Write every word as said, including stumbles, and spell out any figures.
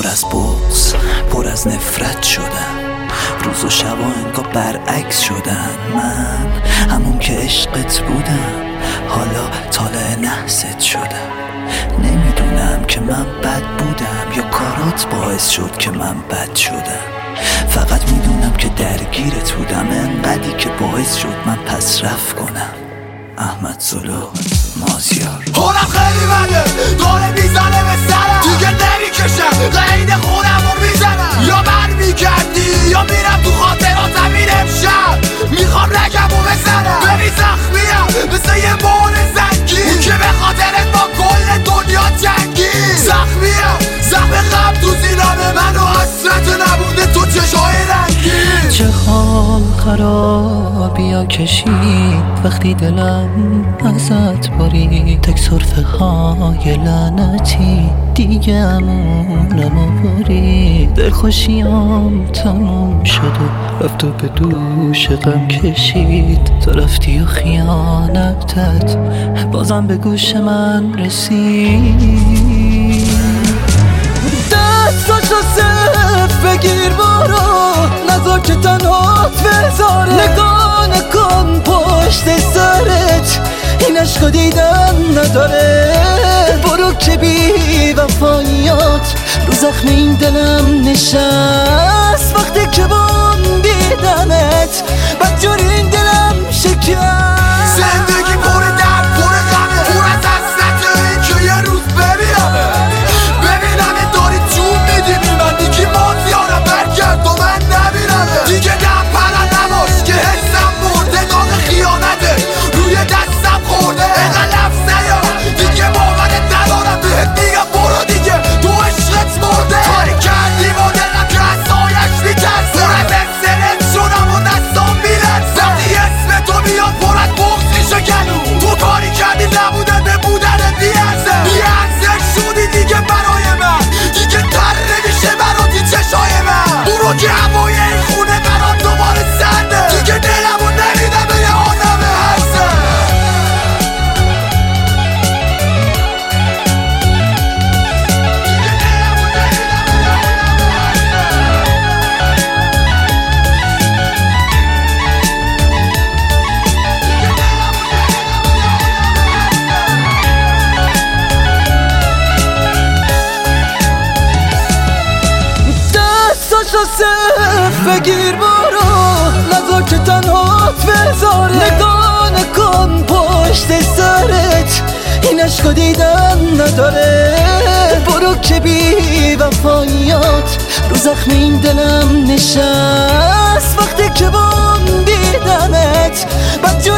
پر از بغض، پر از نفرت شدن. روز و شبا انگار برعکس شدن. من همون که عشقت بودم حالا طالع نحست شدم. نمیدونم که من بد بودم یا کارات باعث شد که من بد شدم. فقط میدونم که درگیرت بودم انقدری که باعث شد من پس رفت کنم. احمد زلو، مازیار. حالم خیلی بده، داره میزنه به سرم، دیگه نمیکشم قید خودمو میزنم. یا بر میگردی یا میرم تو خاطراتم. این امشب میخوام رگمو بزنم. ببین زخمیم مثل یه بال زنگی، اون که به خاطرت با کل دنیا جنگی. زخمیم زخم غم تو زینامه من و حسرت نبوده تو چشای رنگی. چه حال خرابیا کشید وقتی دلم ازت برید. تک صرفه های لعنتی دیگه امونم آورید. دلخوشیام تموم شد و رفت و به دوش غم کشید. تو رفتی و خیانتت بازم به گوش من رسید. دستاشو صرف بگیر برو، نذار که تنهات بذاره. نگاه نکن پشت سرت، این عشقو دیدن نداره. برو که بی وفایات رو زخم این دلم نشست. وقتی که بام دیدنت بدجور این دلم شکست. زندگی پر درد پر غمه، پر از حسرته این که یه روز ببینمه. ببینمه داری جون میدی بی من، دیگه مازیارم برگرد و من نبینمه. دیگه دم پرن نباش که حسم مرده، داغ خیانته روی دستم خورده. اینقدر لفظ نیا دیگه باورت ندارم، بهت میگم برو دیگه تو عشقت مرده. کاری کردی با دلم که از سایش میترسه، پر از استرس شدم و دستام میلرزه. وقتی اسم تو میاد پر از بغض میشه گلو. تو کاری کردی نبودن به بودنت بیارزه. بیارزه شدی دیگه برای من، دیگه تر نمیشه براتی چشای من. برو که هوای این خونه برات دوباره سرده، دیگه دلمو نمیدم به یه آدم هرزه. دستاشو صرف بگیر برو، نذار که تنهات بذاره. نگاه نکن پشت سرت، این عشقو دیدن نداره. برو که بی وفایات رو زخم این دلم نشست. وقتی که بام دیدنت بدجور